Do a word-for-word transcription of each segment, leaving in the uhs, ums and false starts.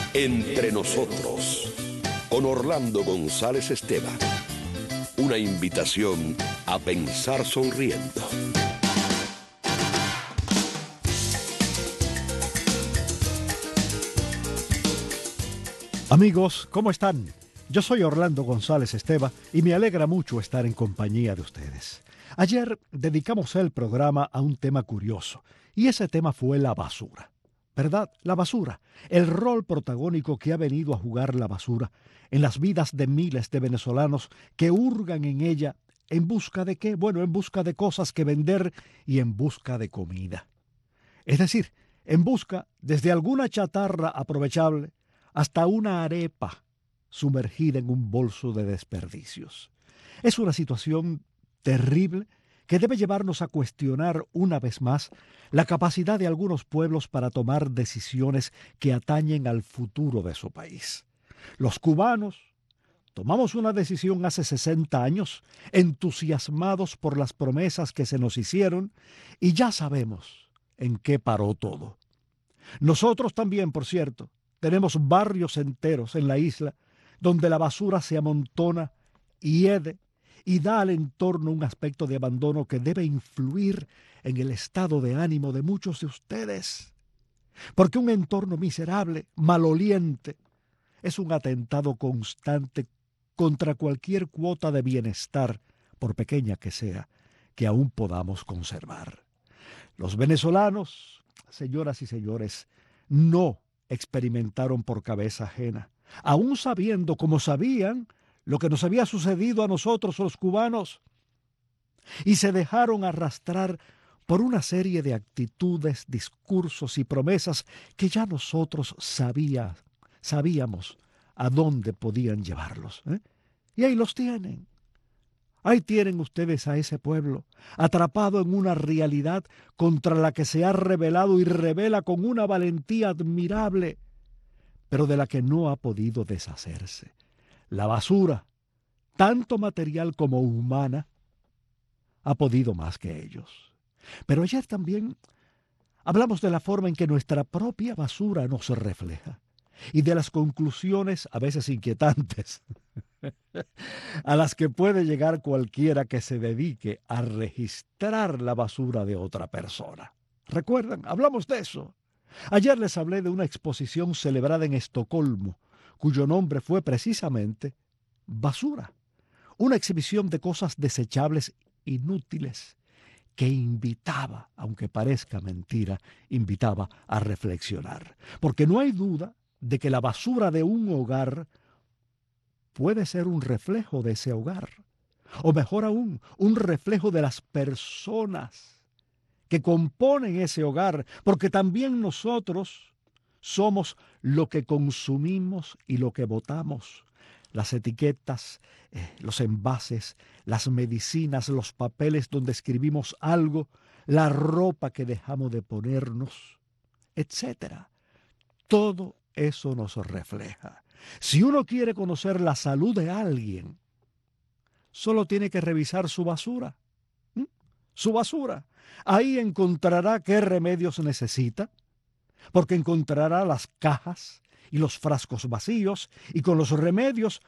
Entre nosotros, con Orlando González Esteban. Una invitación a pensar sonriendo. Amigos, ¿cómo están? Yo soy Orlando González Esteban y me alegra mucho estar en compañía de ustedes. Ayer dedicamos el programa a un tema curioso, y ese tema fue la basura. ¿Verdad? La basura, el rol protagónico que ha venido a jugar la basura en las vidas de miles de venezolanos que hurgan en ella en busca de qué? Bueno, en busca de cosas que vender y en busca de comida. Es decir, en busca desde alguna chatarra aprovechable hasta una arepa sumergida en un bolso de desperdicios. Es una situación terrible que debe llevarnos a cuestionar una vez más la capacidad de algunos pueblos para tomar decisiones que atañen al futuro de su país. Los cubanos tomamos una decisión hace sesenta años, entusiasmados por las promesas que se nos hicieron, y ya sabemos en qué paró todo. Nosotros también, por cierto, tenemos barrios enteros en la isla donde la basura se amontona, hiede y da al entorno un aspecto de abandono que debe influir en el estado de ánimo de muchos de ustedes. Porque un entorno miserable, maloliente, es un atentado constante contra cualquier cuota de bienestar, por pequeña que sea, que aún podamos conservar. Los venezolanos, señoras y señores, no experimentaron por cabeza ajena, aún sabiendo, como sabían, lo que nos había sucedido a nosotros los cubanos, y se dejaron arrastrar por una serie de actitudes, discursos y promesas que ya nosotros sabía, sabíamos a dónde podían llevarlos, ¿eh? Y ahí los tienen. Ahí tienen ustedes a ese pueblo, atrapado en una realidad contra la que se ha rebelado y revela con una valentía admirable, pero de la que no ha podido deshacerse. La basura, tanto material como humana, ha podido más que ellos. Pero ayer también hablamos de la forma en que nuestra propia basura nos refleja y de las conclusiones, a veces inquietantes, a las que puede llegar cualquiera que se dedique a registrar la basura de otra persona. ¿Recuerdan? Hablamos de eso. Ayer les hablé de una exposición celebrada en Estocolmo, cuyo nombre fue precisamente Basura. Una exhibición de cosas desechables, inútiles, que invitaba, aunque parezca mentira, invitaba a reflexionar. Porque no hay duda de que la basura de un hogar puede ser un reflejo de ese hogar, o mejor aún, un reflejo de las personas que componen ese hogar, porque también nosotros somos lo que consumimos y lo que botamos. Las etiquetas, eh, los envases, las medicinas, los papeles donde escribimos algo, la ropa que dejamos de ponernos, etcétera. Todo eso nos refleja. Si uno quiere conocer la salud de alguien, solo tiene que revisar su basura. ¿Mm? Su basura. Ahí encontrará qué remedios necesita, porque encontrará las cajas y los frascos vacíos, y con los remedios,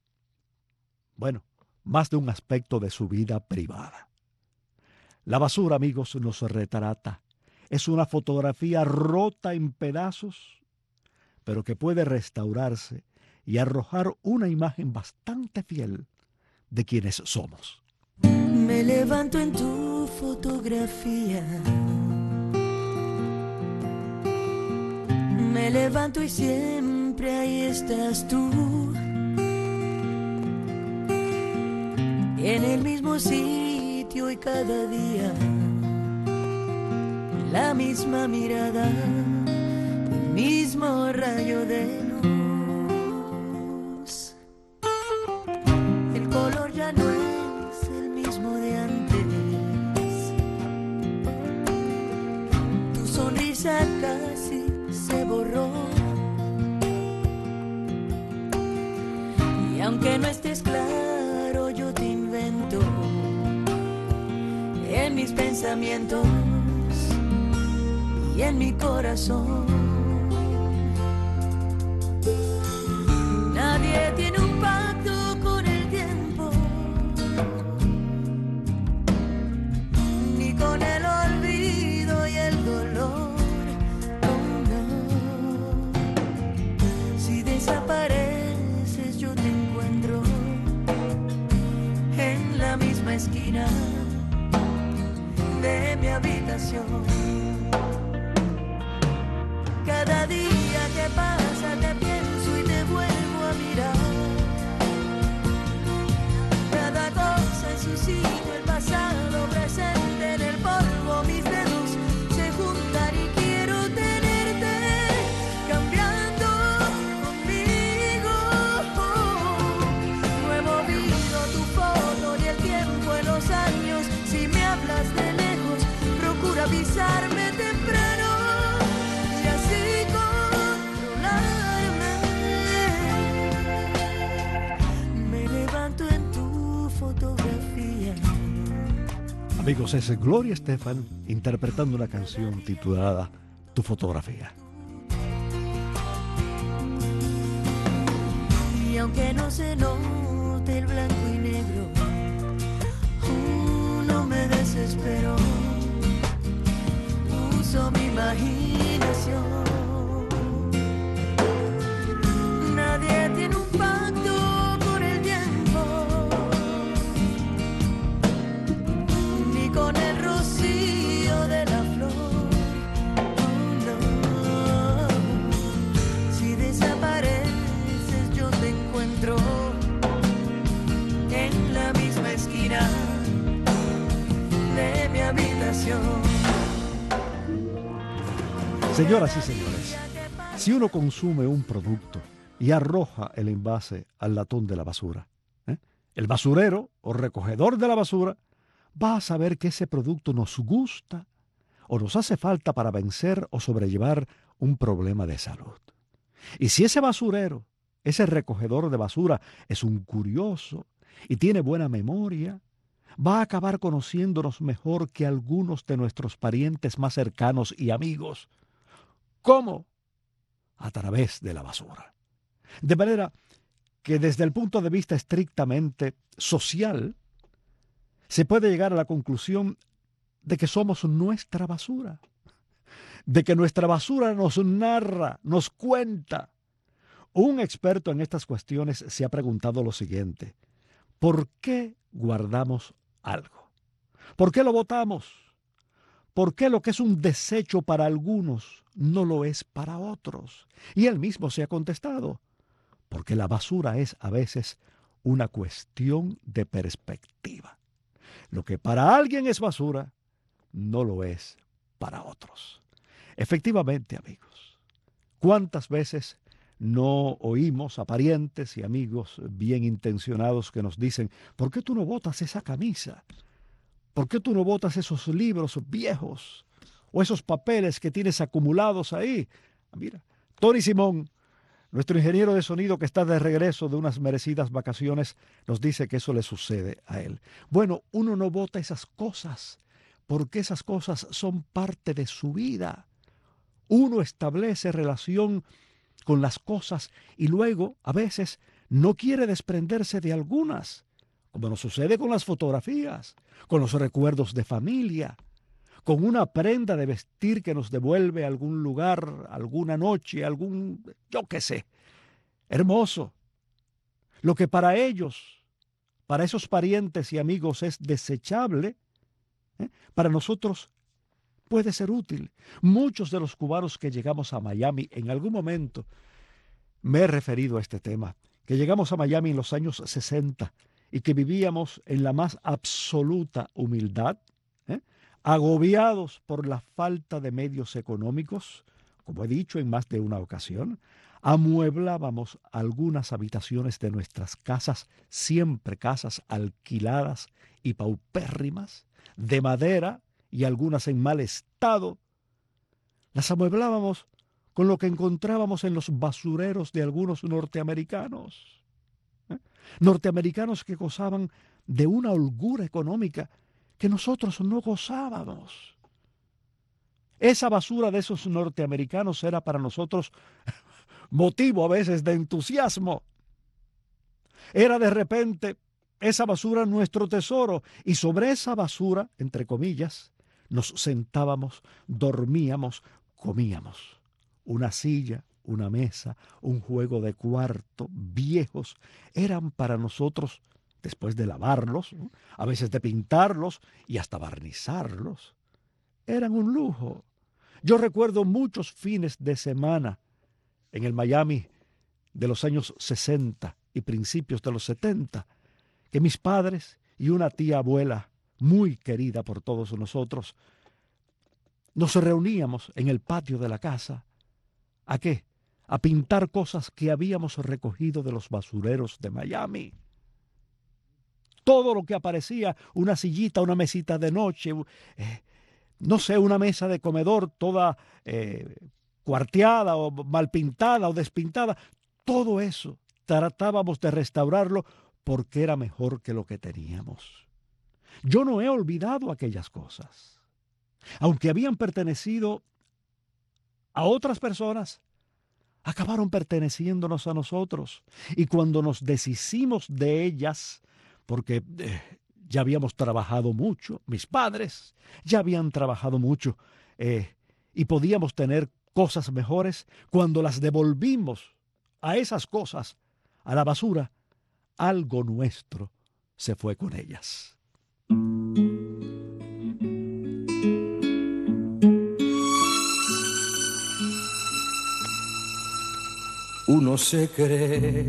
bueno, más de un aspecto de su vida privada. La basura, amigos, nos retrata. Es una fotografía rota en pedazos, pero que puede restaurarse y arrojar una imagen bastante fiel de quienes somos. Me levanto en tu fotografía, me levanto y siempre ahí estás tú, en el mismo sitio y cada día, la misma mirada, el mismo rayo de luz. El color ya no es el mismo de antes, tu sonrisa casi se borró, y aunque no estés claro yo te invento en mis pensamientos y en mi corazón. ¿qué pasa? Te pienso y te vuelvo a mirar. Cada cosa en su sitio, el pasado presente en el polvo, mis dedos se juntan y quiero tenerte cambiando conmigo. No he movido tu foto ni el tiempo en los años. Si me hablas de lejos, procura avisarme temprano y así controlarme. Me levanto en tu fotografía. Amigos, es Gloria Estefan interpretando una canción titulada Tu fotografía. Y aunque no se note el blanco y negro, uh, no me desespero. Uso mi imaginación. Nadie tiene un pacto con el tiempo, ni con el rocío de la flor. Oh, no. Si desapareces yo te encuentro en la misma esquina de mi habitación. Señoras y señores, si uno consume un producto y arroja el envase al latón de la basura, ¿eh? el basurero o recogedor de la basura va a saber que ese producto nos gusta o nos hace falta para vencer o sobrellevar un problema de salud. Y si ese basurero, ese recogedor de basura, es un curioso y tiene buena memoria, va a acabar conociéndonos mejor que algunos de nuestros parientes más cercanos y amigos. ¿Cómo? A través de la basura. De manera que desde el punto de vista estrictamente social, se puede llegar a la conclusión de que somos nuestra basura, de que nuestra basura nos narra, nos cuenta. Un experto en estas cuestiones se ha preguntado lo siguiente: ¿por qué guardamos algo? ¿Por qué lo botamos? ¿Por qué lo que es un desecho para algunos no lo es para otros? Y él mismo se ha contestado: porque la basura es a veces una cuestión de perspectiva. Lo que para alguien es basura, no lo es para otros. Efectivamente, amigos, ¿cuántas veces no oímos a parientes y amigos bien intencionados que nos dicen: ¿por qué tú no botas esa camisa? ¿Por qué tú no botas esos libros viejos o esos papeles que tienes acumulados ahí? Mira, Tony Simón, nuestro ingeniero de sonido que está de regreso de unas merecidas vacaciones, nos dice que eso le sucede a él. Bueno, uno no bota esas cosas porque esas cosas son parte de su vida. Uno establece relación con las cosas y luego, a veces, no quiere desprenderse de algunas, como nos sucede con las fotografías, con los recuerdos de familia, con una prenda de vestir que nos devuelve a algún lugar, alguna noche, algún, yo qué sé, hermoso. Lo que para ellos, para esos parientes y amigos es desechable, ¿eh? para nosotros puede ser útil. Muchos de los cubanos que llegamos a Miami, en algún momento me he referido a este tema, que llegamos a Miami en los años sesenta y que vivíamos en la más absoluta humildad, ¿eh? agobiados por la falta de medios económicos, como he dicho en más de una ocasión, amueblábamos algunas habitaciones de nuestras casas, siempre casas alquiladas y paupérrimas, de madera y algunas en mal estado. Las amueblábamos con lo que encontrábamos en los basureros de algunos norteamericanos. ¿eh? Norteamericanos que gozaban de una holgura económica que nosotros no gozábamos. Esa basura de esos norteamericanos era para nosotros motivo a veces de entusiasmo. Era de repente esa basura nuestro tesoro, y sobre esa basura, entre comillas, nos sentábamos, dormíamos, comíamos. Una silla, una mesa, un juego de cuarto, viejos, eran para nosotros, después de lavarlos, ¿no? a veces de pintarlos y hasta barnizarlos, eran un lujo. Yo recuerdo muchos fines de semana en el Miami de los años sesenta y principios de los setenta, que mis padres y una tía abuela, muy querida por todos nosotros, nos reuníamos en el patio de la casa. ¿A qué? A pintar cosas que habíamos recogido de los basureros de Miami. Todo lo que aparecía, una sillita, una mesita de noche, eh, no sé, una mesa de comedor toda eh, cuarteada o mal pintada o despintada, todo eso tratábamos de restaurarlo porque era mejor que lo que teníamos. Yo no he olvidado aquellas cosas. Aunque habían pertenecido a otras personas, acabaron perteneciéndonos a nosotros. Y cuando nos deshicimos de ellas, porque eh, ya habíamos trabajado mucho, mis padres ya habían trabajado mucho, eh, y podíamos tener cosas mejores, cuando las devolvimos a esas cosas, a la basura, algo nuestro se fue con ellas. Uno se cree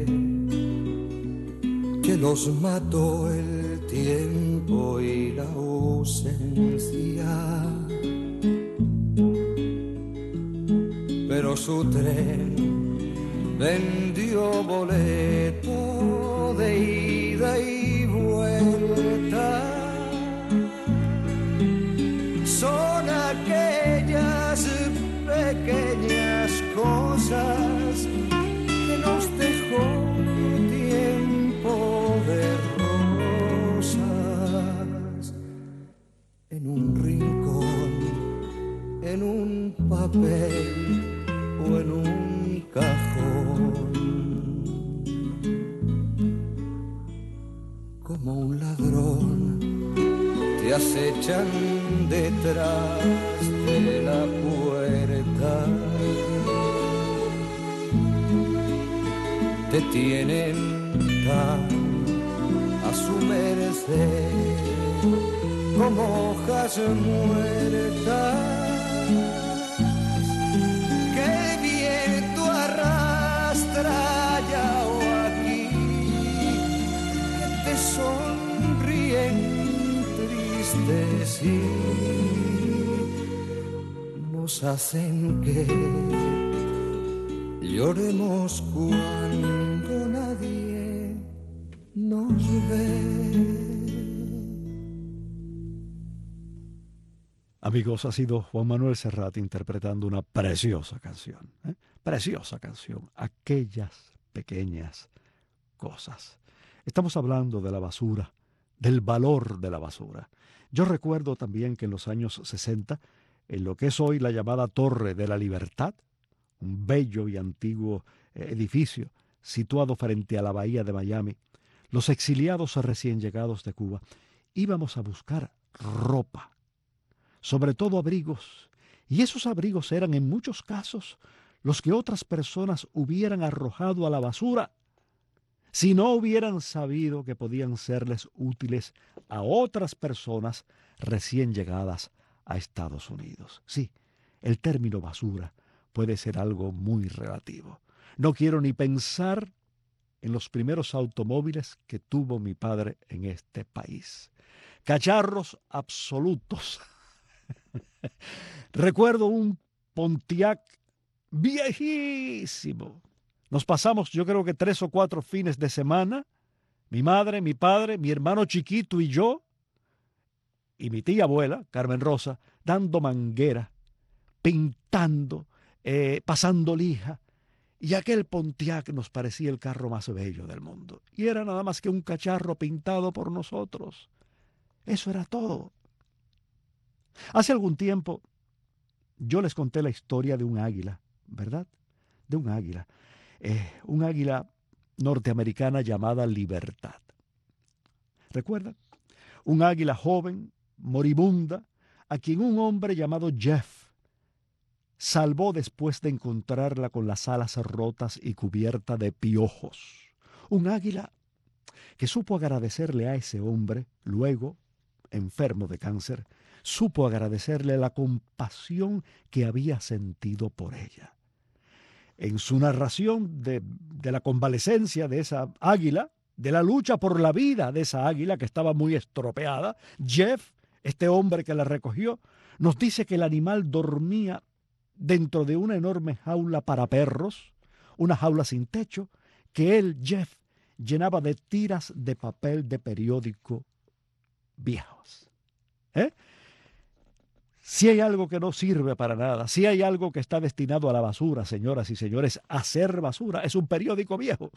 que los mató el tiempo y la ausencia, pero su tren vendió boleto de ida y vuelta. Son aquellas pequeñas cosas que nos dejó tiempo de rosas, en un rincón, en un papel o en un cajón. Como un ladrón te acechan detrás de la puerta, te tienen tan a su merced como hojas muertas que el viento arrastra allá o aquí, que te sonríen tristes y nos hacen que lloremos cuando nadie nos ve. Amigos, ha sido Juan Manuel Serrat interpretando una preciosa canción, ¿eh? Preciosa canción, Aquellas Pequeñas Cosas. Estamos hablando de la basura, del valor de la basura. Yo recuerdo también que en los años sesenta, en lo que es hoy la llamada Torre de la Libertad, un bello y antiguo edificio situado frente a la bahía de Miami, los exiliados recién llegados de Cuba íbamos a buscar ropa, sobre todo abrigos, y esos abrigos eran en muchos casos los que otras personas hubieran arrojado a la basura si no hubieran sabido que podían serles útiles a otras personas recién llegadas a Estados Unidos. Sí, el término basura puede ser algo muy relativo. No quiero ni pensar en los primeros automóviles que tuvo mi padre en este país. Cacharros absolutos. Recuerdo un Pontiac viejísimo. Nos pasamos, yo creo que tres o cuatro fines de semana, mi madre, mi padre, mi hermano chiquito y yo, y mi tía abuela, Carmen Rosa, dando manguera, pintando, eh, pasando lija, y aquel Pontiac nos parecía el carro más bello del mundo. Y era nada más que un cacharro pintado por nosotros. Eso era todo. Hace algún tiempo yo les conté la historia de un águila, ¿verdad? De un águila. Eh, un águila norteamericana llamada Libertad. ¿Recuerdan? Un águila joven, moribunda, a quien un hombre llamado Jeff salvó después de encontrarla con las alas rotas y cubierta de piojos. Un águila que supo agradecerle a ese hombre, luego, enfermo de cáncer, supo agradecerle la compasión que había sentido por ella. en su narración de, de la convalecencia de esa águila, de la lucha por la vida de esa águila que estaba muy estropeada, Jeff, este hombre que la recogió, nos dice que el animal dormía dentro de una enorme jaula para perros, una jaula sin techo, que él, Jeff, llenaba de tiras de papel de periódico viejos. ¿Eh? Si hay algo que no sirve para nada, si hay algo que está destinado a la basura, señoras y señores, a ser basura, es un periódico viejo.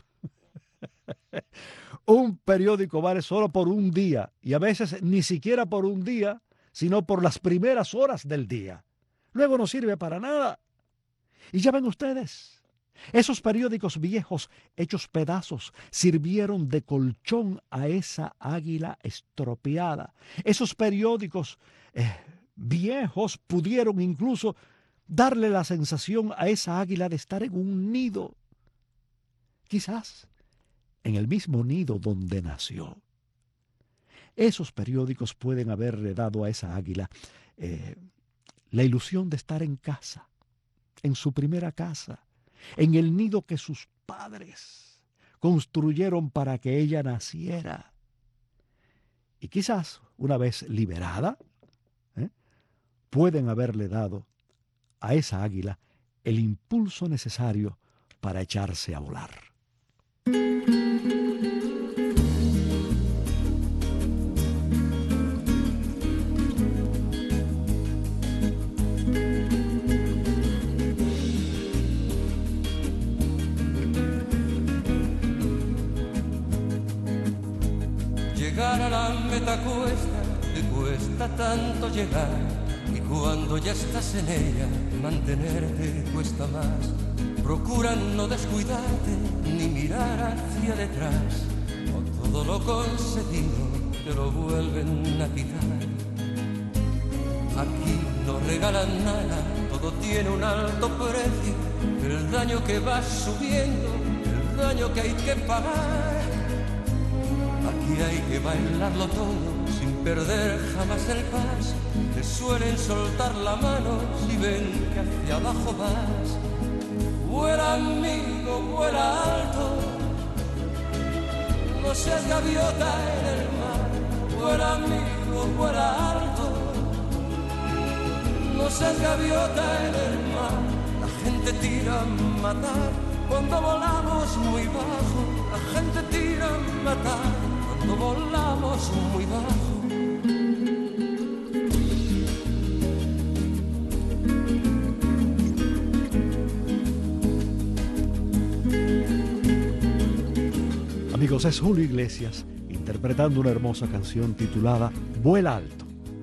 Un periódico vale solo por un día, y a veces ni siquiera por un día, sino por las primeras horas del día. Luego no sirve para nada. Y ya ven ustedes, esos periódicos viejos hechos pedazos sirvieron de colchón a esa águila estropeada. Esos periódicos eh, viejos pudieron incluso darle la sensación a esa águila de estar en un nido. Quizás en el mismo nido donde nació. Esos periódicos pueden haberle dado a esa águila eh, la ilusión de estar en casa, en su primera casa, en el nido que sus padres construyeron para que ella naciera. Y quizás, una vez liberada, ¿eh? pueden haberle dado a esa águila el impulso necesario para echarse a volar. Llegar a la meta cuesta, te cuesta tanto llegar, y cuando ya estás en ella, mantenerte cuesta más. Procura no descuidarte ni mirar hacia detrás, o todo lo conseguido te lo vuelven a quitar. Aquí no regalan nada, todo tiene un alto precio, el daño que va subiendo, el daño que hay que pagar. Aquí hay que bailarlo todo sin perder jamás el paso. Te suelen soltar la mano si ven que hacia abajo vas. Vuela amigo, vuela alto, no seas gaviota en el mar. Vuela amigo, vuela alto, no seas gaviota en el mar. La gente tira a matar cuando volamos muy bajo. La gente tira a matar cuando volamos muy bajo. Amigos, es Julio Iglesias interpretando una hermosa canción titulada Vuela Alto.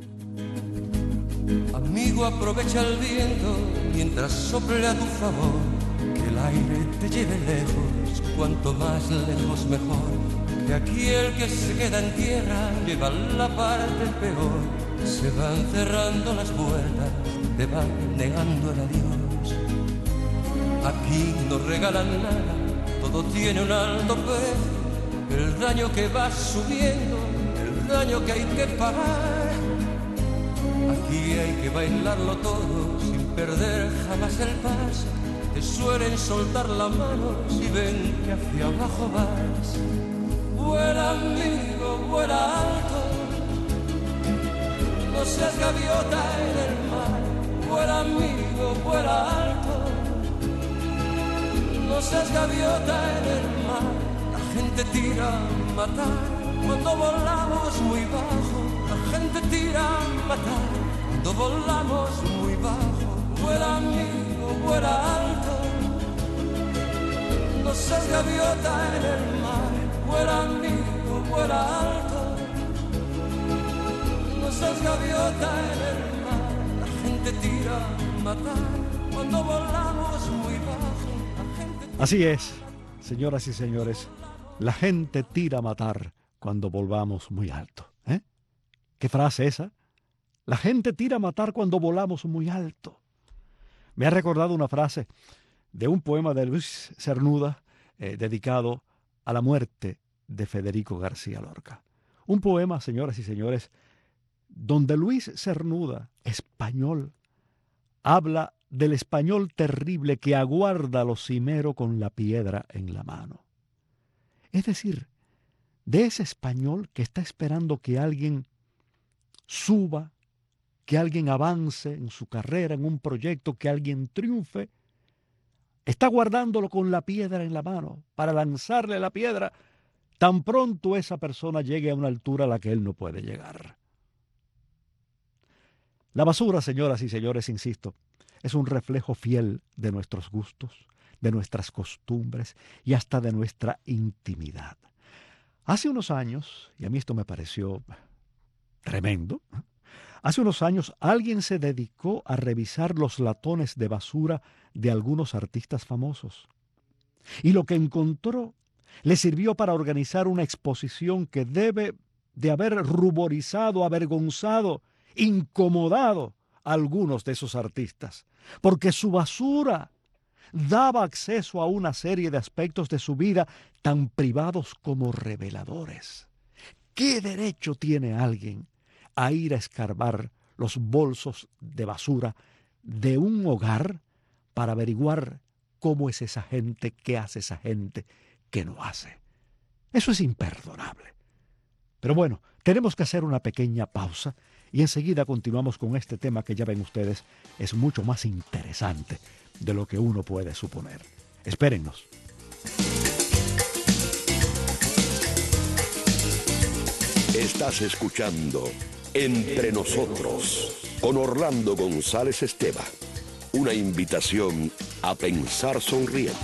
Amigo, aprovecha el viento mientras sople a tu favor, que el aire te lleve lejos, cuanto más lejos mejor. Que aquí el que se queda en tierra lleva la parte peor. Se van cerrando las puertas, te van negando el adiós. Aquí no regalan nada, todo tiene un alto precio. El daño que va subiendo, el daño que hay que pagar. Aquí hay que bailarlo todo sin perder jamás el paso. Te suelen soltar la mano si ven que hacia abajo vas. Vuela amigo, vuela alto, no seas gaviota en el mar. Vuela amigo, vuela alto, no seas gaviota en el mar. La gente tira a matar cuando volamos muy bajo. La gente tira a matar cuando volamos muy bajo. Vuela amigo, vuela alto, no seas gaviota en el mar. Vuela amigo, vuela alto, no seas gaviota en el mar. La gente tira a matar cuando volamos muy bajo. La gente tira... Así es, señoras y señores, la gente tira a matar cuando volvamos muy alto. ¿Eh? ¿Qué frase esa? La gente tira a matar cuando volamos muy alto. Me ha recordado una frase de un poema de Luis Cernuda eh, dedicado a la muerte de Federico García Lorca. Un poema, señoras y señores, donde Luis Cernuda, español, habla del español terrible que aguarda lo cimero con la piedra en la mano. Es decir, de ese español que está esperando que alguien suba, que alguien avance en su carrera, en un proyecto, que alguien triunfe, está guardándolo con la piedra en la mano para lanzarle la piedra tan pronto esa persona llegue a una altura a la que él no puede llegar. La basura, señoras y señores, insisto, es un reflejo fiel de nuestros gustos, de nuestras costumbres y hasta de nuestra intimidad. Hace unos años, y a mí esto me pareció tremendo, hace unos años alguien se dedicó a revisar los latones de basura de algunos artistas famosos. Y lo que encontró le sirvió para organizar una exposición que debe de haber ruborizado, avergonzado, incomodado a algunos de esos artistas, porque su basura daba acceso a una serie de aspectos de su vida tan privados como reveladores. ¿Qué derecho tiene alguien a ir a escarbar los bolsos de basura de un hogar para averiguar cómo es esa gente, qué hace esa gente, qué no hace? Eso es imperdonable. Pero bueno, tenemos que hacer una pequeña pausa y enseguida continuamos con este tema que ya ven ustedes es mucho más interesante de lo que uno puede suponer. Espérennos. Estás escuchando Entre Nosotros con Orlando González Esteva. Una invitación a pensar sonriendo.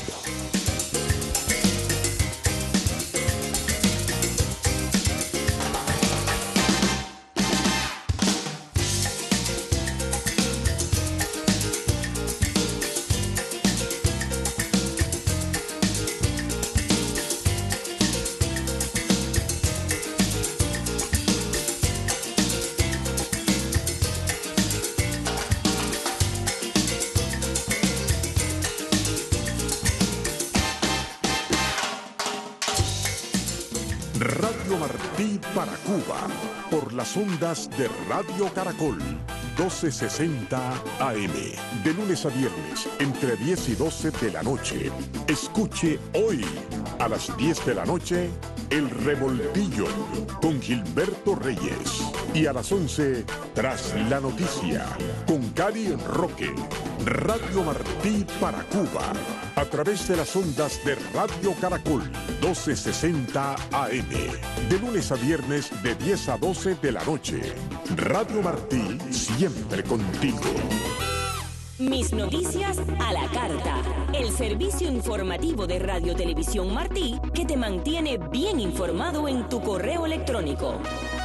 Radio Martí para Cuba, por las ondas de Radio Caracol, doce sesenta A M, de lunes a viernes, entre diez y doce de la noche. Escuche hoy, a las diez de la noche, El Revoltillo, con Gilberto Reyes. Y a las once, Tras la Noticia, con Cari Roque. Radio Martí para Cuba, a través de las ondas de Radio Caracol, doce sesenta A M, de lunes a viernes de diez a doce de la noche. Radio Martí, siempre contigo. Mis noticias a la carta, el servicio informativo de Radio Televisión Martí que te mantiene bien informado en tu correo electrónico.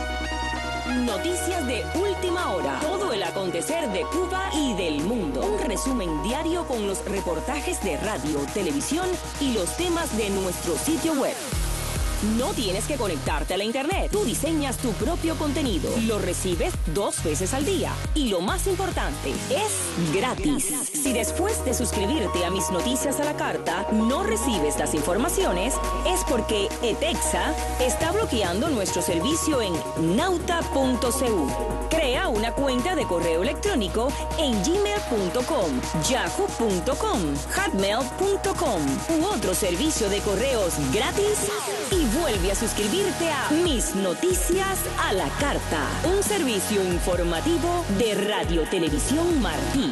Noticias de última hora, todo el acontecer de Cuba y del mundo. Un resumen diario con los reportajes de radio, televisión y los temas de nuestro sitio web. No tienes que conectarte a la internet. Tú diseñas tu propio contenido. Lo recibes dos veces al día. Y lo más importante, es gratis. Si después de suscribirte a Mis Noticias a la Carta no recibes las informaciones, es porque ETEXA está bloqueando nuestro servicio en nauta punto c u. Crea una cuenta de correo electrónico en gmail punto com, yahoo punto com, hotmail punto com u otro servicio de correos gratis y vuelve a suscribirte a Mis Noticias a la Carta, un servicio informativo de Radio Televisión Martí.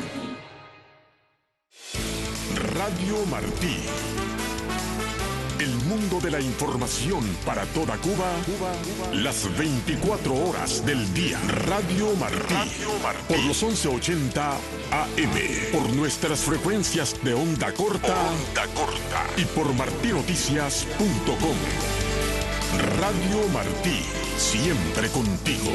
Radio Martí. El mundo de la información para toda Cuba, las veinticuatro horas del día. Radio Martí, Radio Martí. Por los once ochenta A M, por nuestras frecuencias de onda corta, onda corta y por martí noticias punto com. Radio Martí, siempre contigo.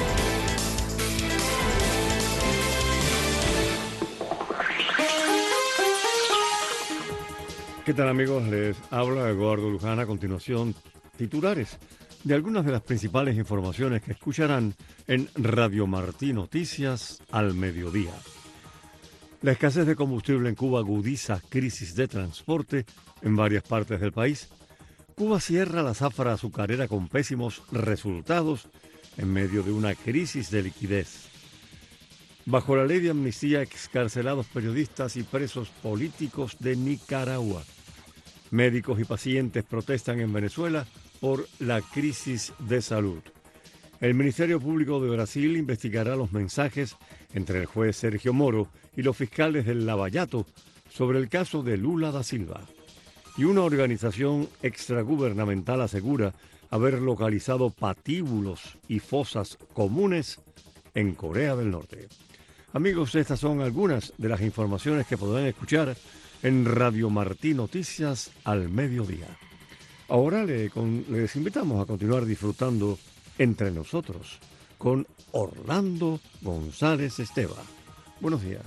¿Qué tal, amigos? Les habla Eduardo Luján. A continuación, titulares de algunas de las principales informaciones que escucharán en Radio Martí Noticias al mediodía. La escasez de combustible en Cuba agudiza crisis de transporte en varias partes del país. Cuba cierra la zafra azucarera con pésimos resultados en medio de una crisis de liquidez. Bajo la ley de amnistía, excarcelados periodistas y presos políticos de Nicaragua. Médicos y pacientes protestan en Venezuela por la crisis de salud. El Ministerio Público de Brasil investigará los mensajes entre el juez Sergio Moro y los fiscales del Lavallato sobre el caso de Lula da Silva. Y una organización extragubernamental asegura haber localizado patíbulos y fosas comunes en Corea del Norte. Amigos, estas son algunas de las informaciones que podrán escuchar en Radio Martí Noticias al mediodía. Ahora le con, les invitamos a continuar disfrutando Entre Nosotros con Orlando González Esteva. Buenos días.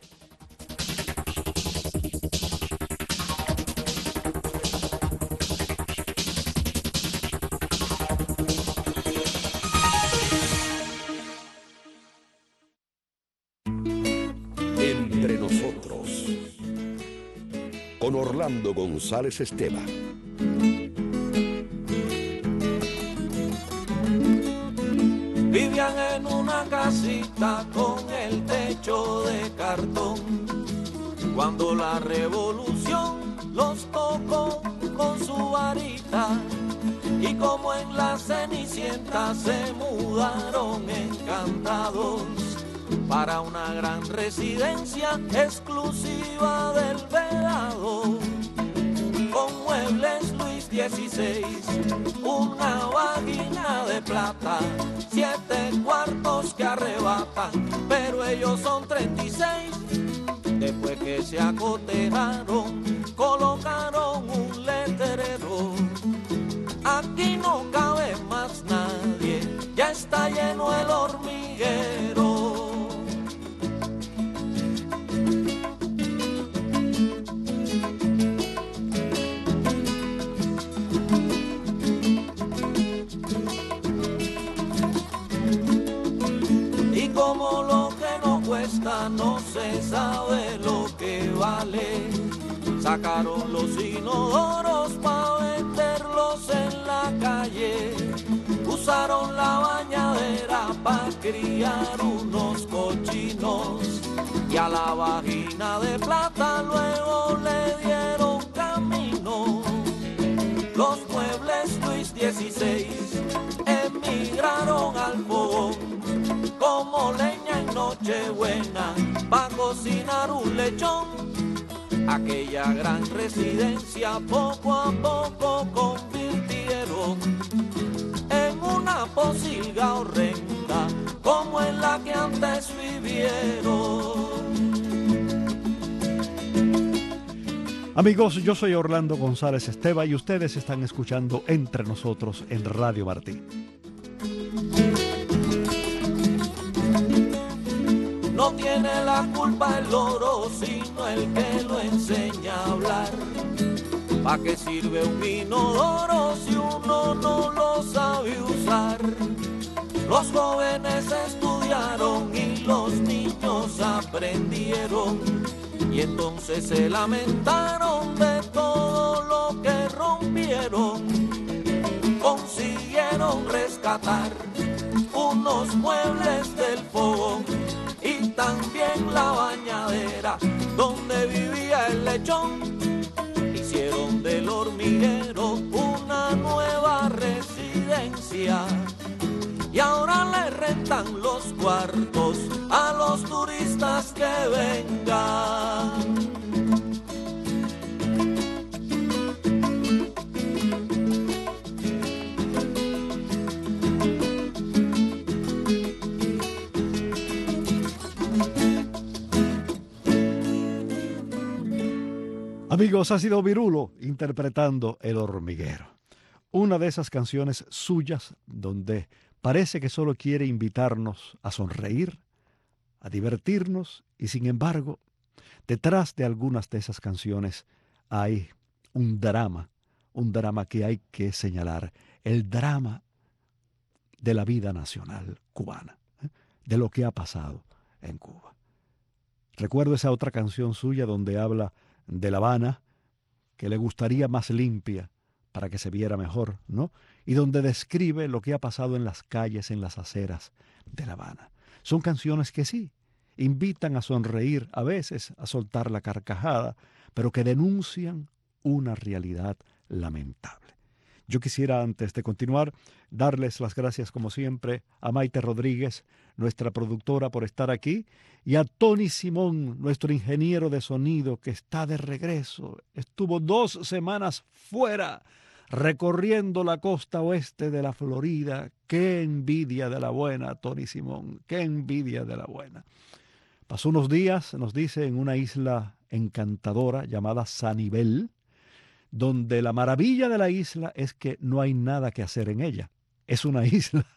Entre Nosotros con Orlando González Esteva. Vivían en una casita con el techo de cartón, cuando la revolución los tocó con su varita, y como en la Cenicienta se mudaron encantados para una gran residencia exclusiva del Vedado, con muebles Luis dieciséis, una vagina de plata, siete cuartos que arrebatan, pero ellos son treinta y seis. Después que se acotejaron, colocaron un letrero: aquí no cabe más nadie, ya está lleno el hormiguero. Como lo que no cuesta no se sabe lo que vale, sacaron los inodoros para venderlos en la calle, usaron la bañadera para criar unos cochinos, y a la vagina de plata luego le dieron camino. Los muebles Luis dieciséis emigraron al fogón como leña en Nochebuena, pa' cocinar un lechón. Aquella gran residencia poco a poco convirtieron en una posilga horrenda, como en la que antes vivieron. Amigos, yo soy Orlando González Esteva y ustedes están escuchando Entre Nosotros en Radio Martí. No tiene la culpa el loro, sino el que lo enseña a hablar. ¿Pa' qué sirve un inodoro si uno no lo sabe usar? Los jóvenes estudiaron y los niños aprendieron, y entonces se lamentaron de todo lo que rompieron. Consiguieron rescatar unos muebles del fogón y también la bañadera donde vivía el lechón. Hicieron del hormiguero una nueva residencia y ahora le rentan los cuartos a los turistas que vengan. Amigos, ha sido Virulo interpretando El Hormiguero, una de esas canciones suyas donde parece que solo quiere invitarnos a sonreír, a divertirnos, y sin embargo, detrás de algunas de esas canciones hay un drama, un drama que hay que señalar, el drama de la vida nacional cubana, ¿eh? de lo que ha pasado en Cuba. Recuerdo esa otra canción suya donde habla de La Habana, que le gustaría más limpia para que se viera mejor, ¿no? Y donde describe lo que ha pasado en las calles, en las aceras de La Habana. Son canciones que sí, invitan a sonreír, a veces a soltar la carcajada, pero que denuncian una realidad lamentable. Yo quisiera, antes de continuar, darles las gracias, como siempre, a Maite Rodríguez, nuestra productora, por estar aquí, y a Tony Simón, nuestro ingeniero de sonido, que está de regreso. Estuvo dos semanas fuera, recorriendo la costa oeste de la Florida. ¡Qué envidia de la buena, Tony Simón! ¡Qué envidia de la buena! Pasó unos días, nos dice, en una isla encantadora llamada Sanibel, donde la maravilla de la isla es que no hay nada que hacer en ella. Es una isla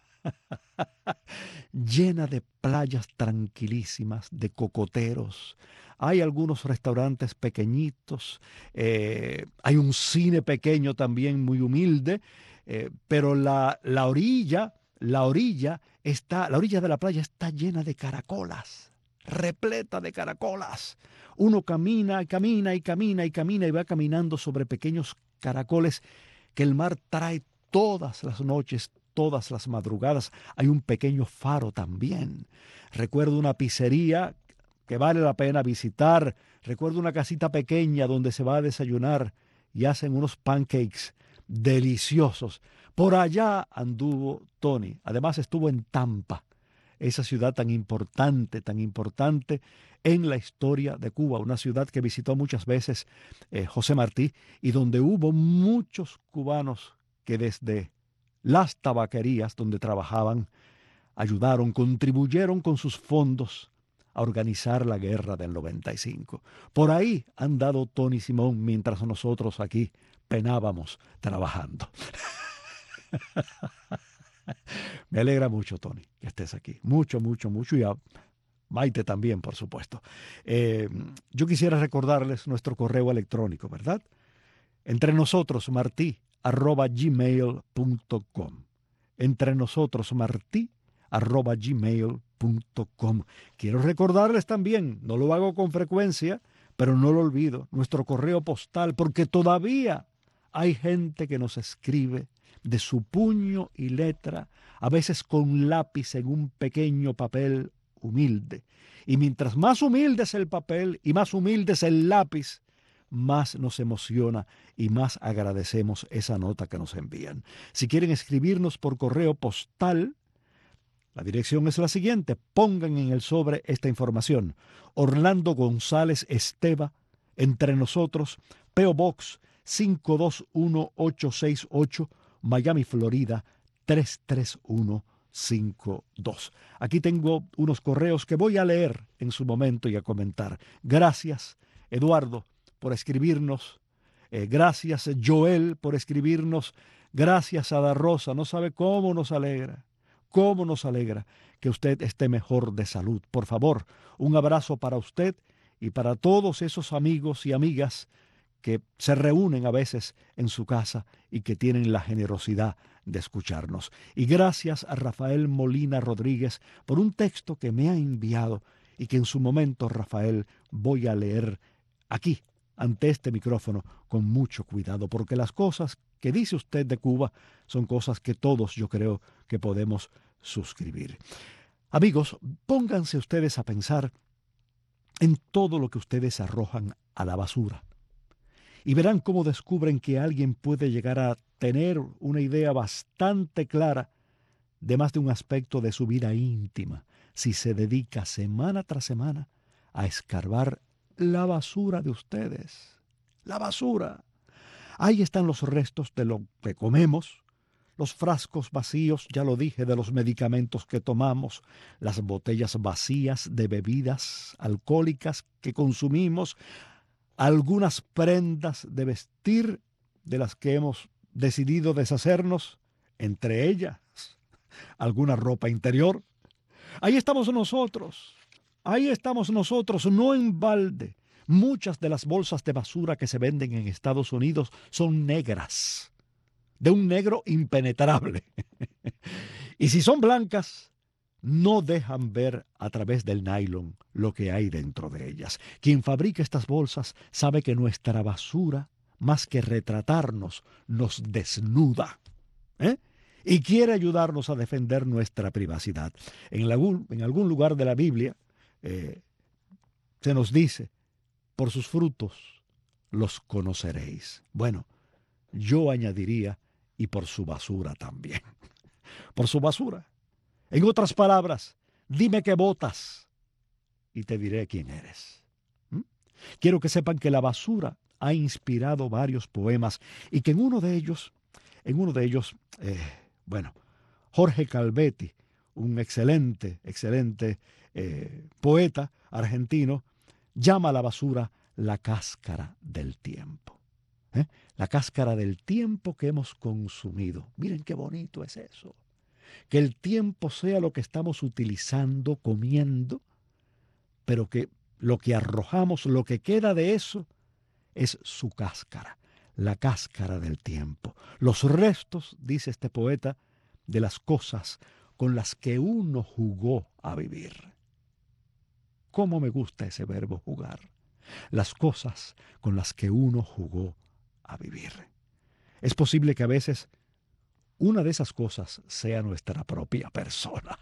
llena de playas tranquilísimas, de cocoteros. Hay algunos restaurantes pequeñitos, eh, hay un cine pequeño también muy humilde, eh, pero la, la orilla, la orilla está, la orilla de la playa está llena de caracolas, repleta de caracolas. Uno camina y camina y camina y camina y va caminando sobre pequeños caracoles que el mar trae todas las noches, todas las madrugadas. Hay un pequeño faro también. Recuerdo una pizzería que vale la pena visitar. Recuerdo una casita pequeña donde se va a desayunar y hacen unos pancakes deliciosos. Por allá anduvo Tony. Además estuvo en Tampa, esa ciudad tan importante, tan importante en la historia de Cuba, una ciudad que visitó muchas veces eh, José Martí, y donde hubo muchos cubanos que desde las tabaquerías donde trabajaban ayudaron, contribuyeron con sus fondos a organizar la guerra del noventa y cinco. Por ahí ha andado Tony Simón mientras nosotros aquí penábamos trabajando. Me alegra mucho, Tony, que estés aquí. Mucho, mucho, mucho. Y a Maite también, por supuesto. Eh, yo quisiera recordarles nuestro correo electrónico, ¿verdad? Entre nosotros, martí, arroba gmail punto com. Entre nosotros, martí, arroba gmail punto com. Quiero recordarles también, no lo hago con frecuencia, pero no lo olvido, nuestro correo postal, porque todavía hay gente que nos escribe de su puño y letra, a veces con lápiz en un pequeño papel humilde. Y mientras más humilde es el papel y más humilde es el lápiz, más nos emociona y más agradecemos esa nota que nos envían. Si quieren escribirnos por correo postal, la dirección es la siguiente. Pongan en el sobre esta información: Orlando González Esteva, Entre Nosotros, P O Box cinco dos uno ocho seis ocho, Miami, Florida tres tres uno cinco dos. Aquí tengo unos correos que voy a leer en su momento y a comentar. Gracias, Eduardo, por escribirnos. Eh, gracias, Joel, por escribirnos. Gracias, Ada Rosa. No sabe cómo nos alegra, cómo nos alegra que usted esté mejor de salud. Por favor, un abrazo para usted y para todos esos amigos y amigas que se reúnen a veces en su casa y que tienen la generosidad de escucharnos. Y gracias a Rafael Molina Rodríguez por un texto que me ha enviado y que en su momento, Rafael, voy a leer aquí, ante este micrófono, con mucho cuidado, porque las cosas que dice usted de Cuba son cosas que todos, yo creo, que podemos suscribir. Amigos, pónganse ustedes a pensar en todo lo que ustedes arrojan a la basura. Y verán cómo descubren que alguien puede llegar a tener una idea bastante clara de más de un aspecto de su vida íntima si se dedica semana tras semana a escarbar la basura de ustedes. La basura. Ahí están los restos de lo que comemos, los frascos vacíos, ya lo dije, de los medicamentos que tomamos, las botellas vacías de bebidas alcohólicas que consumimos, algunas prendas de vestir de las que hemos decidido deshacernos, entre ellas alguna ropa interior. Ahí estamos nosotros, ahí estamos nosotros, no en balde. Muchas de las bolsas de basura que se venden en Estados Unidos son negras, de un negro impenetrable. Y si son blancas, no dejan ver a través del nylon lo que hay dentro de ellas. Quien fabrica estas bolsas sabe que nuestra basura, más que retratarnos, nos desnuda, ¿eh? Y quiere ayudarnos a defender nuestra privacidad. En algún, en algún lugar de la Biblia eh, se nos dice, por sus frutos los conoceréis. Bueno, yo añadiría, y por su basura también. Por su basura. En otras palabras, dime qué botas y te diré quién eres. ¿Mm? Quiero que sepan que la basura ha inspirado varios poemas y que en uno de ellos, en uno de ellos, eh, bueno, Jorge Calvetti, un excelente, excelente eh, poeta argentino, llama a la basura la cáscara del tiempo. ¿Eh? La cáscara del tiempo que hemos consumido. Miren qué bonito es eso. Que el tiempo sea lo que estamos utilizando, comiendo, pero que lo que arrojamos, lo que queda de eso, es su cáscara, la cáscara del tiempo. Los restos, dice este poeta, de las cosas con las que uno jugó a vivir. ¿Cómo me gusta ese verbo jugar? Las cosas con las que uno jugó a vivir. Es posible que a veces una de esas cosas sea nuestra propia persona.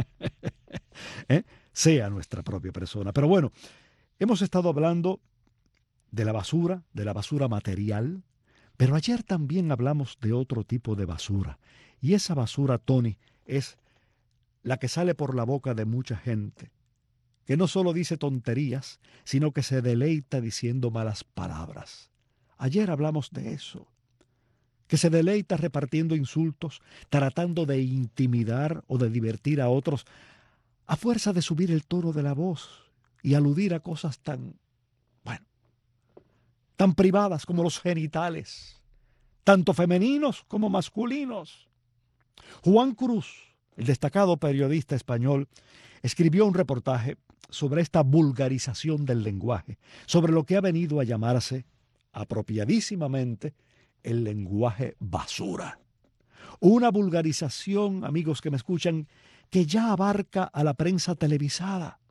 ¿Eh? Sea nuestra propia persona. Pero bueno, hemos estado hablando de la basura, de la basura material, pero ayer también hablamos de otro tipo de basura. Y esa basura, Tony, es la que sale por la boca de mucha gente, que no solo dice tonterías, sino que se deleita diciendo malas palabras. Ayer hablamos de eso, que se deleita repartiendo insultos, tratando de intimidar o de divertir a otros, a fuerza de subir el tono de la voz y aludir a cosas tan, bueno, tan privadas como los genitales, tanto femeninos como masculinos. Juan Cruz, el destacado periodista español, escribió un reportaje sobre esta vulgarización del lenguaje, sobre lo que ha venido a llamarse apropiadísimamente el lenguaje basura. Una vulgarización, amigos que me escuchan, que ya abarca a la prensa televisada,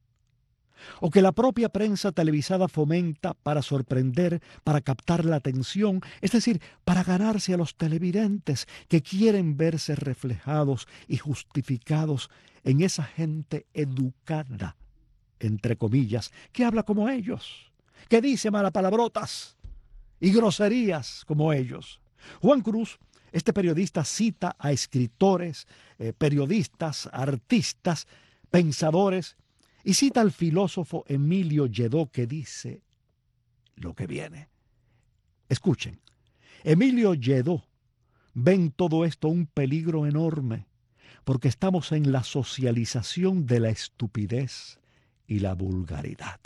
o que la propia prensa televisada fomenta para sorprender, para captar la atención, es decir, para ganarse a los televidentes que quieren verse reflejados y justificados en esa gente educada, entre comillas, que habla como ellos, que dice malapalabrotas y groserías como ellos. Juan Cruz, este periodista, cita a escritores, eh, periodistas, artistas, pensadores, y cita al filósofo Emilio Lledó, que dice lo que viene. Escuchen, Emilio Lledó ve en todo esto un peligro enorme, porque estamos en la socialización de la estupidez y la vulgaridad.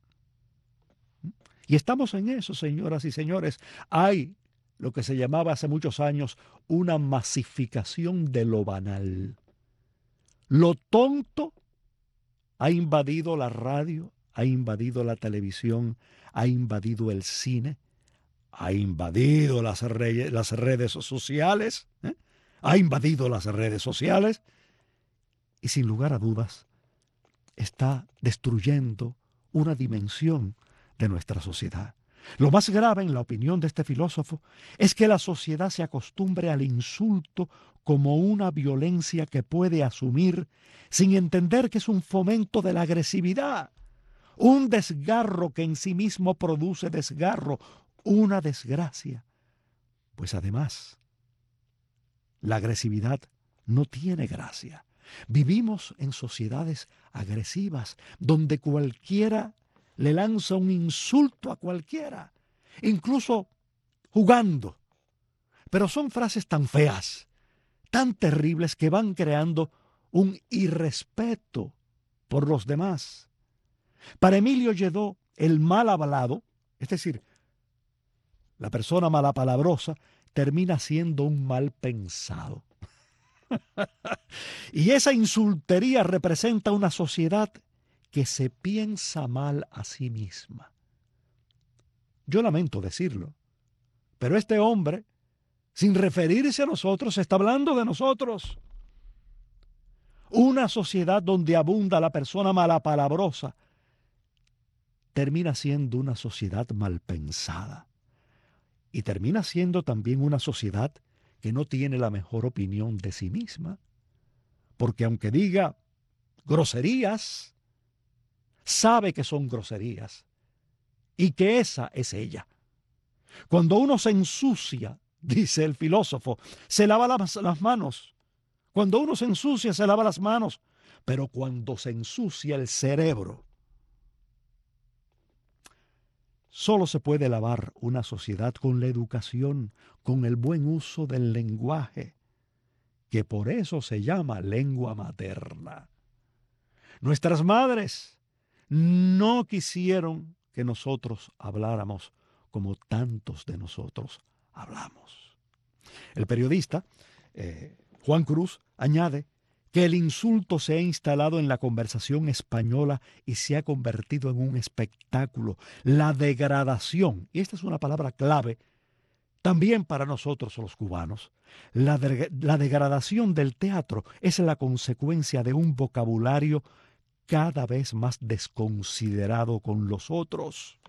Y estamos en eso, señoras y señores. Hay lo que se llamaba hace muchos años una masificación de lo banal. Lo tonto ha invadido la radio, ha invadido la televisión, ha invadido el cine, ha invadido las, re- las redes sociales, ¿eh? ha invadido las redes sociales y sin lugar a dudas está destruyendo una dimensión de nuestra sociedad. Lo más grave, en la opinión de este filósofo, es que la sociedad se acostumbre al insulto como una violencia que puede asumir sin entender que es un fomento de la agresividad, un desgarro que en sí mismo produce desgarro, una desgracia. Pues además, la agresividad no tiene gracia. Vivimos en sociedades agresivas donde cualquiera le lanza un insulto a cualquiera, incluso jugando. Pero son frases tan feas, tan terribles, que van creando un irrespeto por los demás. Para Emilio Lledó, el mal hablado, es decir, la persona malapalabrosa, termina siendo un mal pensado. Y esa insultería representa una sociedad que se piensa mal a sí misma. Yo lamento decirlo, pero este hombre, sin referirse a nosotros, está hablando de nosotros. Una sociedad donde abunda la persona malapalabrosa termina siendo una sociedad mal pensada y termina siendo también una sociedad que no tiene la mejor opinión de sí misma, porque aunque diga groserías, sabe que son groserías y que esa es ella. Cuando uno se ensucia, dice el filósofo, se lava las, las manos. Cuando uno se ensucia, se lava las manos. Pero cuando se ensucia el cerebro, solo se puede lavar una sociedad con la educación, con el buen uso del lenguaje, que por eso se llama lengua materna. Nuestras madres no quisieron que nosotros habláramos como tantos de nosotros hablamos. El periodista eh, Juan Cruz añade que el insulto se ha instalado en la conversación española y se ha convertido en un espectáculo. La degradación, y esta es una palabra clave también para nosotros los cubanos, la, de, la degradación del teatro es la consecuencia de un vocabulario cada vez más desconsiderado con los otros.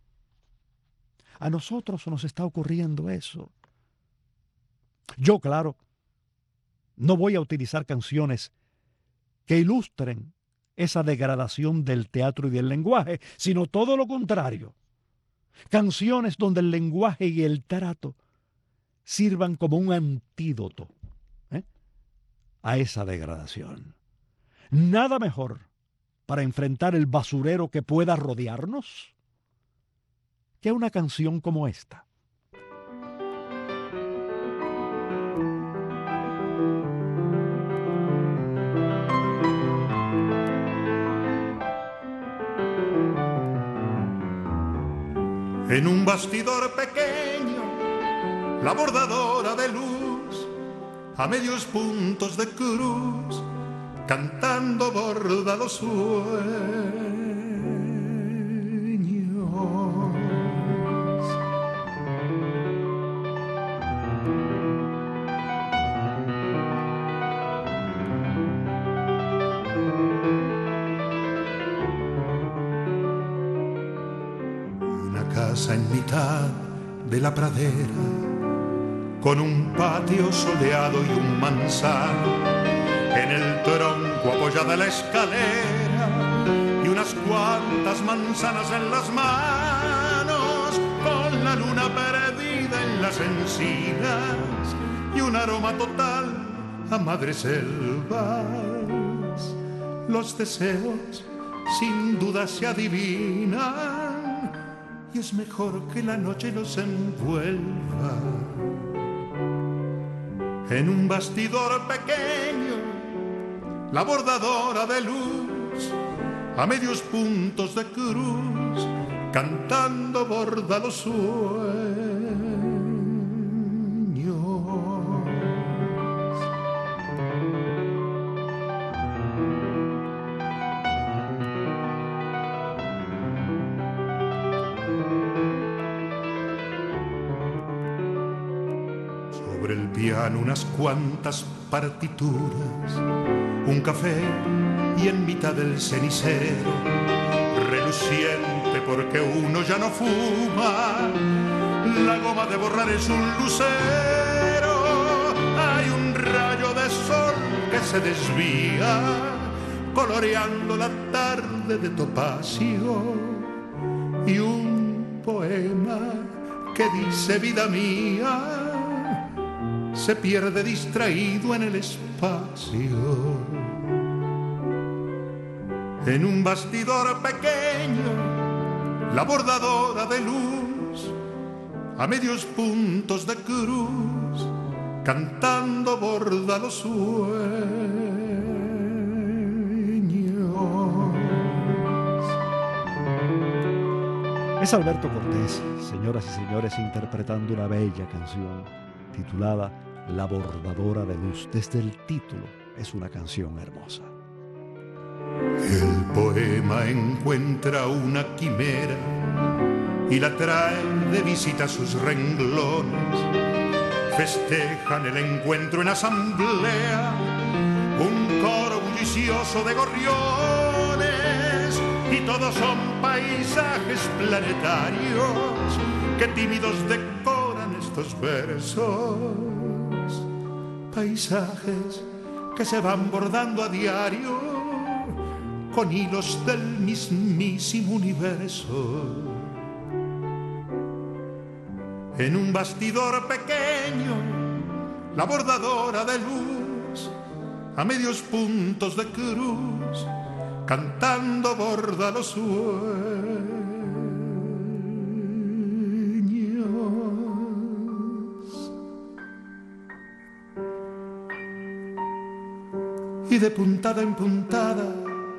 A nosotros nos está ocurriendo eso. Yo, claro, no voy a utilizar canciones que ilustren esa degradación del teatro y del lenguaje, sino todo lo contrario. Canciones donde el lenguaje y el trato sirvan como un antídoto ¿eh? a esa degradación. Nada mejor para enfrentar el basurero que pueda rodearnos que una canción como esta. En un bastidor pequeño, la bordadora de luz, a medios puntos de cruz, cantando bordados sueños. En mitad de la pradera, con un patio soleado y un manzano, en el tronco apoyada la escalera y unas cuantas manzanas en las manos, con la luna perdida en las encinas y un aroma total a madreselvas. Los deseos sin duda se adivinan, y es mejor que la noche los envuelva. En un bastidor pequeño, la bordadora de luz, a medios puntos de cruz, cantando bordados sueños. Piano unas cuantas partituras, un café y en mitad del cenicero, reluciente porque uno ya no fuma, la goma de borrar es un lucero, hay un rayo de sol que se desvía, coloreando la tarde de topacio, y un poema que dice vida mía, se pierde distraído en el espacio. En un bastidor pequeño, la bordadora de luz, a medios puntos de cruz, cantando borda los sueños. Es Alberto Cortés, señoras y señores, interpretando una bella canción titulada La bordadora de luz. Desde el título es una canción hermosa. El poema encuentra una quimera y la trae de visita a sus renglones. Festejan el encuentro en asamblea, un coro bullicioso de gorriones, y todos son paisajes planetarios que tímidos decoran estos versos. Paisajes que se van bordando a diario con hilos del mismísimo universo. En un bastidor pequeño, la bordadora de luz, a medios puntos de cruz, cantando borda los sueños. Y de puntada en puntada,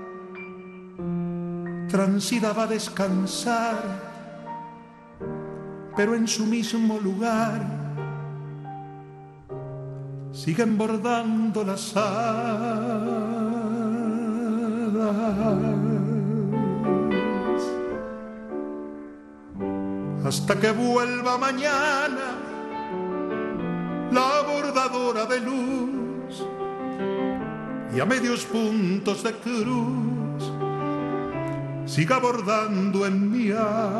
transida va a descansar, pero en su mismo lugar siguen bordando las hadas. Hasta que vuelva mañana la bordadora de luz, y a medios puntos de cruz siga bordando en mi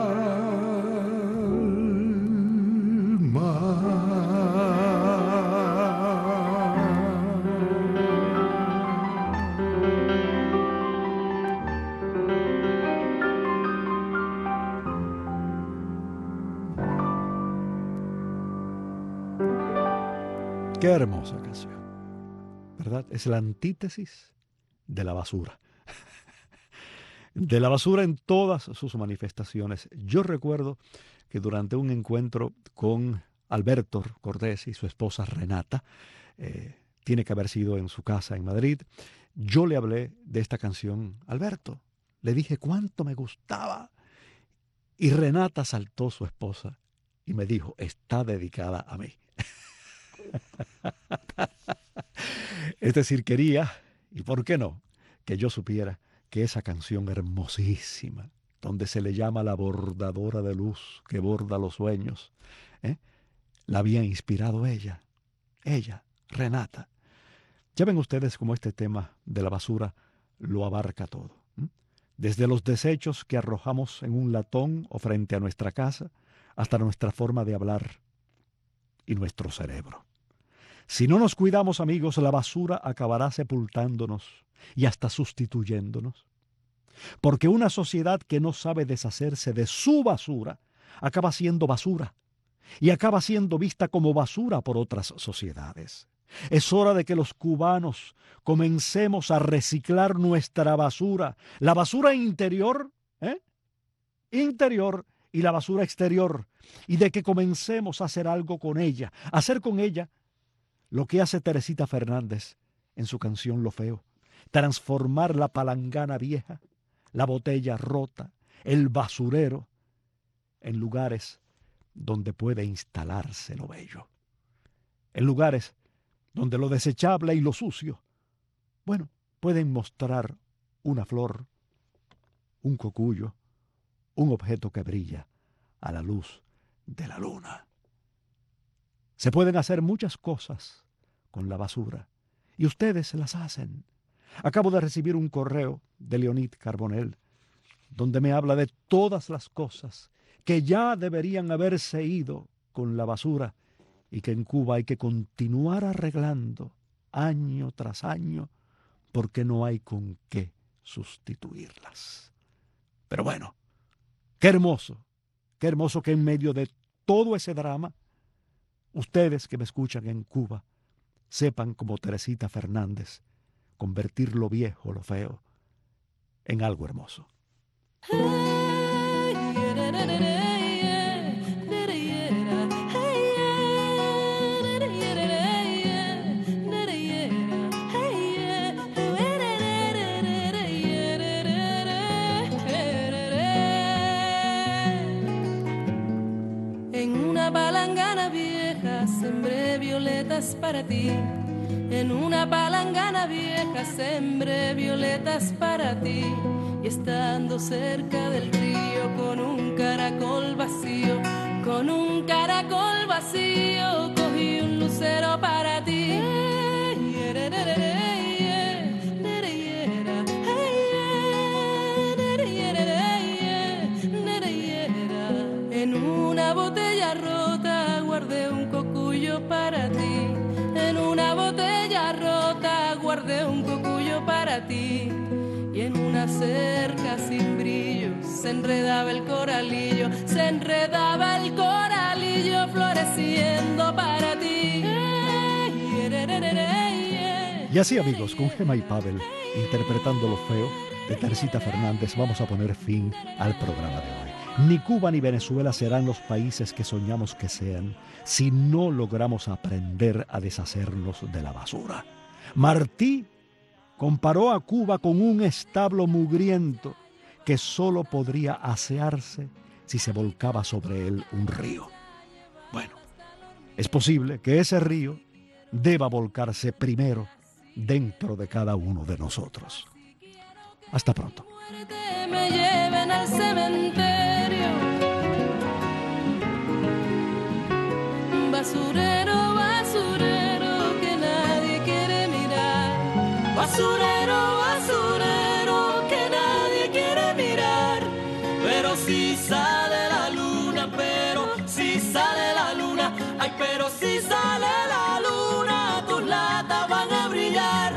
Qué hermosa canción, ¿verdad? Es la antítesis de la basura. De la basura en todas sus manifestaciones. Yo recuerdo que durante un encuentro con Alberto Cortés y su esposa Renata, eh, tiene que haber sido en su casa en Madrid, yo le hablé de esta canción a Alberto. Le dije cuánto me gustaba. Y Renata saltó, su esposa, y me dijo, está dedicada a mí. Es decir, quería, y por qué no, que yo supiera que esa canción hermosísima, donde se le llama la bordadora de luz que borda los sueños, ¿eh? la había inspirado ella, ella, Renata. Ya ven ustedes cómo este tema de la basura lo abarca todo, ¿eh? Desde los desechos que arrojamos en un latón o frente a nuestra casa, hasta nuestra forma de hablar y nuestro cerebro. Si no nos cuidamos, amigos, la basura acabará sepultándonos y hasta sustituyéndonos. Porque una sociedad que no sabe deshacerse de su basura acaba siendo basura y acaba siendo vista como basura por otras sociedades. Es hora de que los cubanos comencemos a reciclar nuestra basura, la basura interior, ¿eh? interior y la basura exterior, y de que comencemos a hacer algo con ella, a hacer con ella lo que hace Teresita Fernández en su canción Lo Feo, transformar la palangana vieja, la botella rota, el basurero, en lugares donde puede instalarse lo bello, en lugares donde lo desechable y lo sucio, bueno, pueden mostrar una flor, un cocuyo, un objeto que brilla a la luz de la luna. Se pueden hacer muchas cosas con la basura y ustedes las hacen. Acabo de recibir un correo de Leonid Carbonell donde me habla de todas las cosas que ya deberían haberse ido con la basura y que en Cuba hay que continuar arreglando año tras año porque no hay con qué sustituirlas. Pero bueno, qué hermoso, qué hermoso que en medio de todo ese drama, ustedes que me escuchan en Cuba, sepan como Teresita Fernández, convertir lo viejo, lo feo, en algo hermoso. Sembré violetas para ti, en una palangana vieja sembré violetas para ti, y estando cerca del río con un caracol vacío, con un caracol vacío, cogí un lucero para ti. En una botella rota guardé un cocuyo para ti, en una botella rota guardé un cocuyo para ti, y en una cerca sin brillo se enredaba el coralillo, se enredaba el coralillo floreciendo para ti. Y así, amigos, con Gema y Pavel interpretando Lo Feo de Teresita Fernández, vamos a poner fin al programa de hoy. Ni Cuba ni Venezuela serán los países que soñamos que sean si no logramos aprender a deshacernos de la basura. Martí comparó a Cuba con un establo mugriento que solo podría asearse si se volcaba sobre él un río. Bueno, es posible que ese río deba volcarse primero dentro de cada uno de nosotros. Hasta pronto. Me lleven al cementerio, basurero, basurero que nadie quiere mirar, basurero, basurero que nadie quiere mirar, pero si sale la luna, pero si sale la luna, ay, pero si sale la luna, tus latas van a brillar.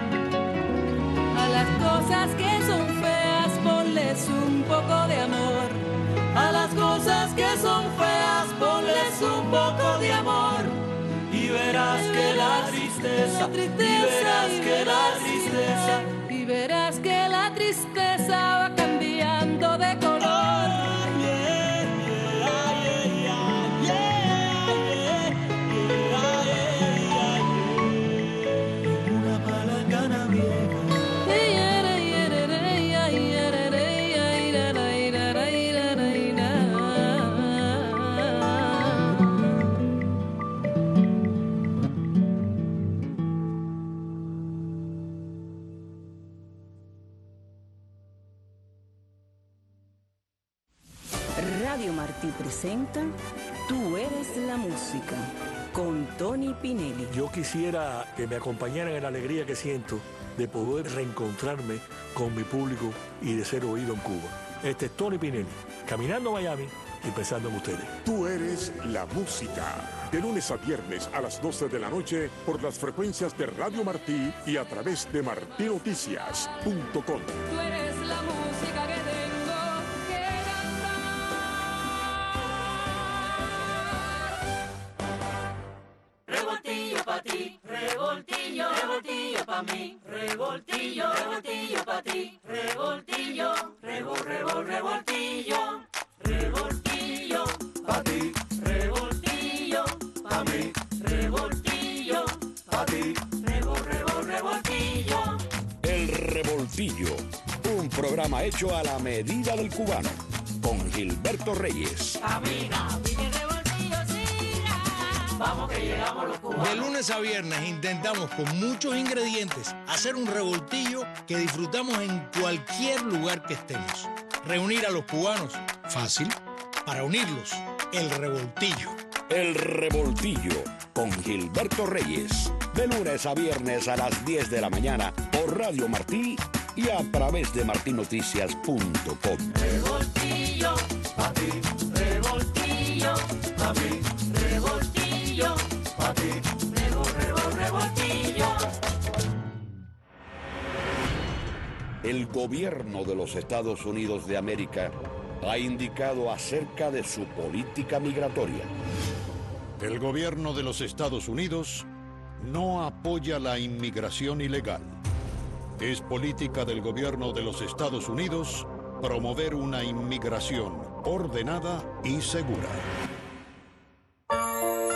A las cosas que son feas ponles un poco de amor, a las cosas que son feas ponles un poco de amor, y verás que la tristeza, y verás que la tristeza, y verás que la tristeza va cambiando de color. Una palangana vieja. Radio Martí presenta Tú eres la música, con Tony Pinelli. Yo quisiera que me acompañaran en la alegría que siento de poder reencontrarme con mi público y de ser oído en Cuba. Este es Tony Pinelli, caminando a Miami y pensando en ustedes. Tú eres la música. De lunes a viernes a las doce de la noche por las frecuencias de Radio Martí y a través de martí noticias punto com. Tú eres la música que tengo que cantar. Revoltillo pa' ti, revoltillo, revoltillo pa' mí, revoltillo, revoltillo pa' ti, revoltillo, revol, revol, revoltillo, revoltillo pa' ti, revoltillo pa' mí, revoltillo pa' ti, revol, revol, revoltillo. El Revoltillo, un programa hecho a la medida del cubano, con Gilberto Reyes. Camina, vive revoltillo, siga. Vamos que llegamos los cubanos. De lunes a viernes intentamos con muchos ingredientes hacer un revoltillo que disfrutamos en cualquier lugar que estemos. Reunir a los cubanos, fácil. Para unirlos, el revoltillo. El Revoltillo, con Gilberto Reyes. De lunes a viernes a las diez de la mañana por Radio Martí y a través de martí noticias punto com. Revoltillo, pa' ti, revoltillo, pa' mí, revoltillo, pa' ti, revol, revol, revoltillo. El gobierno de los Estados Unidos de América ha indicado acerca de su política migratoria. El gobierno de los Estados Unidos no apoya la inmigración ilegal. Es política del gobierno de los Estados Unidos promover una inmigración ordenada y segura.